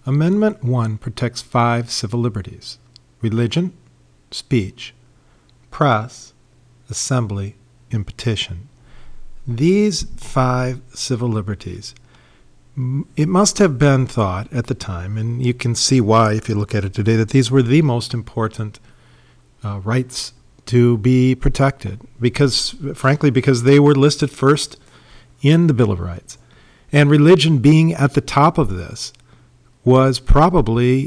Amendment 1 protects 5 civil liberties: religion, speech, press, assembly, and petition. These 5 civil liberties, it must have been thought at the time, and you can see why if you look at it today, that these were the most important rights to be protected, because they were listed first in the Bill of Rights. And religion being at the top of this was probably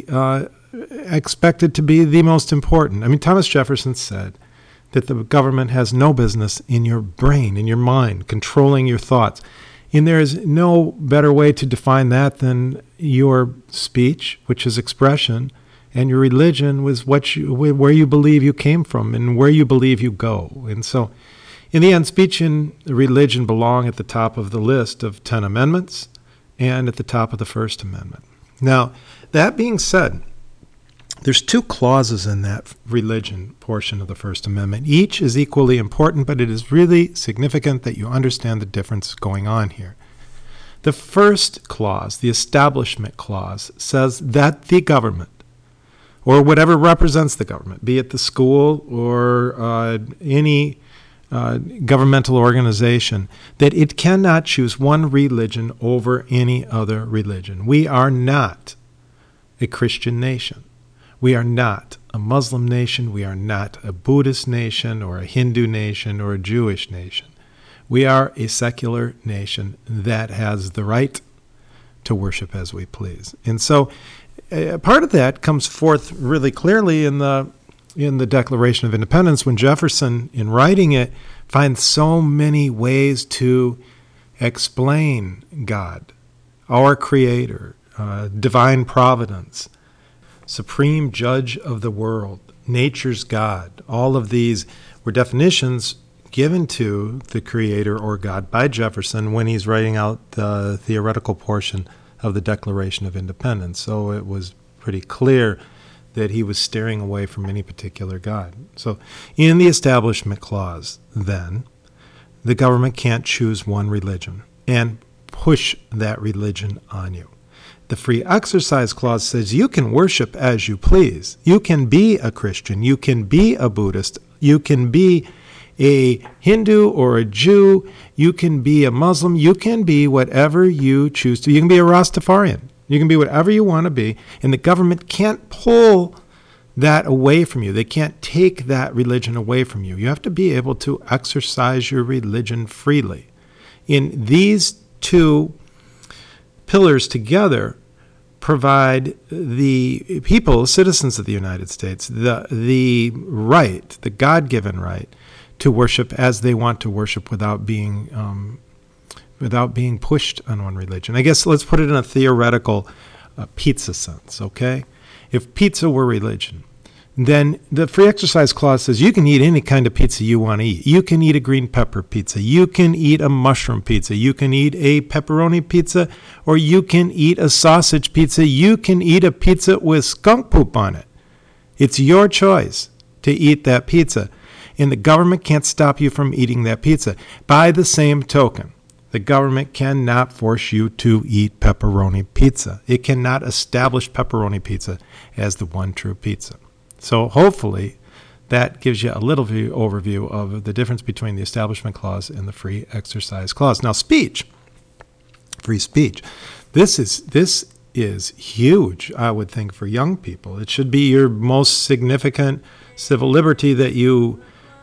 expected to be the most important. I mean, Thomas Jefferson said that the government has no business in your brain, in your mind, controlling your thoughts. And there is no better way to define that than your speech, which is expression, and your religion was where you believe you came from and where you believe you go. And so, in the end, speech and religion belong at the top of the list of 10 amendments and at the top of the First Amendment. Now, that being said, there's 2 clauses in that religion portion of the First Amendment. Each is equally important, but it is really significant that you understand the difference going on here. The first clause, the Establishment Clause, says that the government, or whatever represents the government, be it the school or any governmental organization, that it cannot choose one religion over any other religion. We are not a Christian nation. We are not a Muslim nation. We are not a Buddhist nation or a Hindu nation or a Jewish nation. We are a secular nation that has the right to worship as we please. And so part of that comes forth really clearly in the Declaration of Independence, when Jefferson, in writing it, finds so many ways to explain God, our Creator, divine providence, supreme judge of the world, nature's God. All of these were definitions given to the Creator or God by Jefferson when he's writing out the theoretical portion of the Declaration of Independence. So it was pretty clear that he was steering away from any particular God. So in the Establishment Clause, then, the government can't choose one religion and push that religion on you. The Free Exercise Clause says you can worship as you please. You can be a Christian. You can be a Buddhist. You can be a Hindu or a Jew. You can be a Muslim. You can be whatever you choose to. You can be a Rastafarian. You can be whatever you want to be. And the government can't pull that away from you. They can't take that religion away from you. You have to be able to exercise your religion freely. In these 2 pillars together provide the people, citizens of the United States, the right, the God-given right to worship as they want to worship without being pushed on one religion. I guess let's put it in a theoretical pizza sense, okay? If pizza were religion, then the Free Exercise Clause says you can eat any kind of pizza you want to eat. You can eat a green pepper pizza. You can eat a mushroom pizza. You can eat a pepperoni pizza, or you can eat a sausage pizza. You can eat a pizza with skunk poop on it. It's your choice to eat that pizza, and the government can't stop you from eating that pizza. By the same token, the government cannot force you to eat pepperoni pizza. It cannot establish pepperoni pizza as the one true pizza. So hopefully that gives you a little overview of the difference between the Establishment Clause and the Free Exercise Clause. Now, speech, free speech, this is huge, I would think, for young people. It should be your most significant civil liberty that you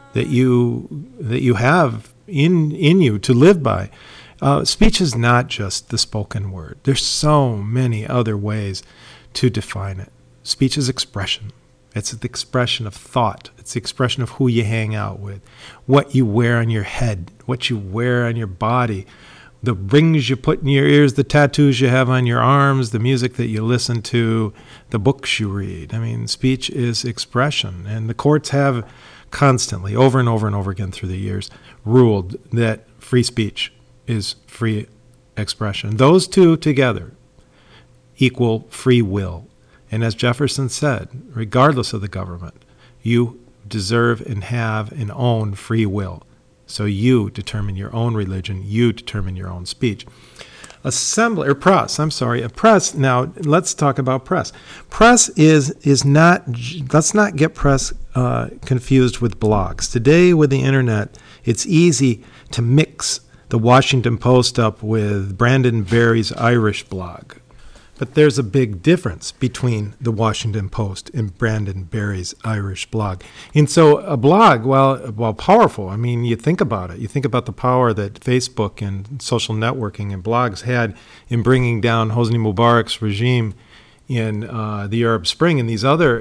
have in you to live by. Speech is not just the spoken word. There's so many other ways to define it. Speech is expression. It's the expression of thought. It's the expression of who you hang out with, what you wear on your head, what you wear on your body, the rings you put in your ears, the tattoos you have on your arms, the music that you listen to, the books you read. I mean, speech is expression. And the courts have constantly, over and over and over again through the years, ruled that free speech is free expression. Those 2 together equal free will. And as Jefferson said, regardless of the government, you deserve and have and own free will. So you determine your own religion. You determine your own speech. Assembly, or press, I'm sorry, a press. Now, let's talk about press. Press is not, let's not get press confused with blogs. Today, with the internet, it's easy to mix the Washington Post up with Brandon Barry's Irish blog. But there's a big difference between the Washington Post and Brandon Barry's Irish blog. And so a blog, while powerful, I mean, you think about it. You think about the power that Facebook and social networking and blogs had in bringing down Hosni Mubarak's regime in the Arab Spring and these other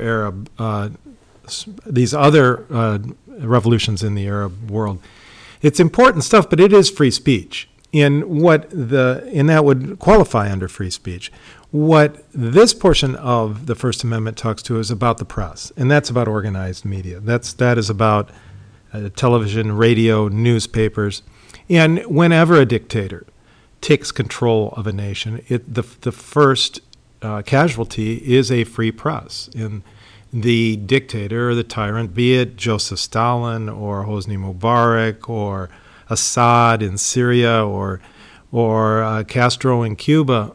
revolutions in the Arab world. It's important stuff, but it is free speech. And that would qualify under free speech. What this portion of the First Amendment talks to is about the press, and that's about organized media. That is about television, radio, newspapers. And whenever a dictator takes control of a nation, the first casualty is a free press. And the dictator or the tyrant, be it Joseph Stalin or Hosni Mubarak or Assad in Syria or Castro in Cuba,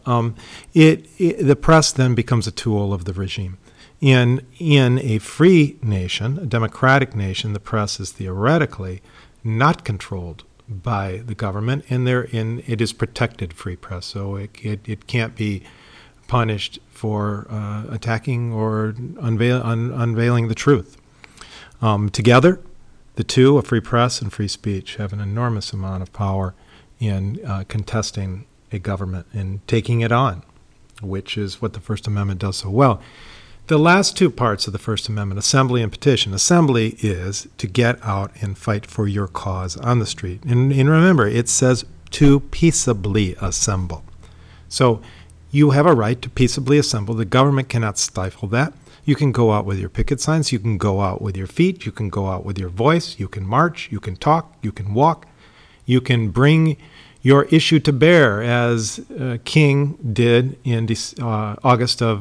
the press then becomes a tool of the regime. In a free nation, a democratic nation, the press is theoretically not controlled by the government, and it is protected free press, so it can't be punished for attacking or unveiling the truth. Together, the two, a free press and free speech, have an enormous amount of power in contesting a government and taking it on, which is what the First Amendment does so well. The last two parts of the First Amendment, assembly and petition. Assembly is to get out and fight for your cause on the street. And remember, it says to peaceably assemble. So you have a right to peaceably assemble. The government cannot stifle that. You can go out with your picket signs. You can go out with your feet. You can go out with your voice. You can march. You can talk. You can walk. You can bring your issue to bear, as King did in August of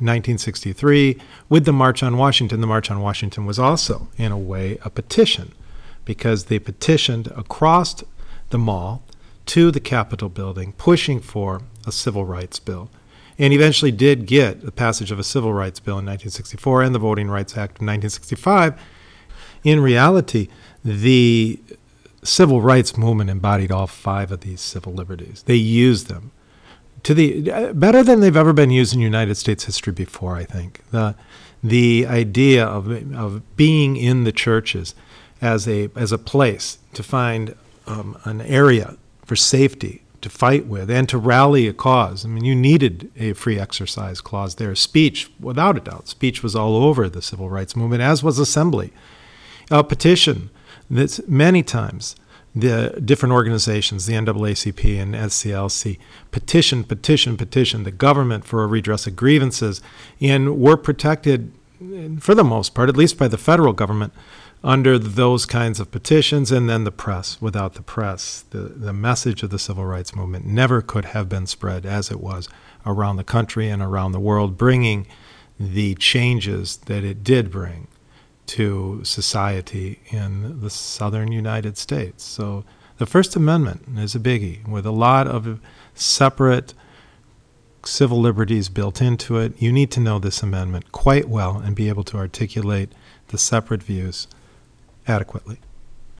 1963 with the March on Washington. The March on Washington was also, in a way, a petition, because they petitioned across the mall to the Capitol building, pushing for a civil rights bill, and eventually did get the passage of a civil rights bill in 1964 and the Voting Rights Act of 1965. In reality, the civil rights movement embodied all five of these civil liberties. They used them better than they've ever been used in United States history before, I think. The idea of being in the churches as a place to find an area for safety to fight with and to rally a cause. I mean, you needed a free exercise clause there. Speech, without a doubt, speech was all over the civil rights movement, as was assembly. Petition. That's many times the different organizations, the NAACP and SCLC, petition the government for a redress of grievances, and were protected, for the most part, at least by the federal government, under those kinds of petitions. And then the press. Without the press, the message of the civil rights movement never could have been spread as it was around the country and around the world, bringing the changes that it did bring to society in the southern United States. So the First Amendment is a biggie with a lot of separate civil liberties built into it. You need to know this amendment quite well and be able to articulate the separate views adequately.